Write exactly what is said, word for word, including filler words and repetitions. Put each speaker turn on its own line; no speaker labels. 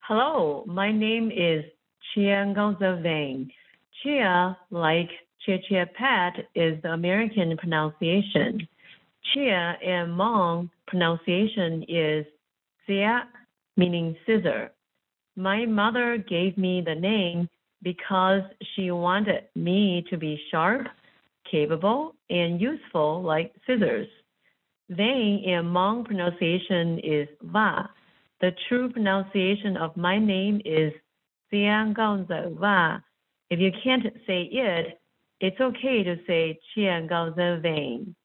Hello, my name is Chia Gongza Wang. Chia, like Chia Chia Pet, is the American pronunciation. Chia in Hmong pronunciation is Xia, meaning scissor. My mother gave me the name because she wanted me to be sharp, capable, and useful like scissors. Wang in Hmong pronunciation is Va. The true pronunciation of my name is Xiang Gaozi Va. If you can't say it, it's okay to say Qian Gaozi Wang.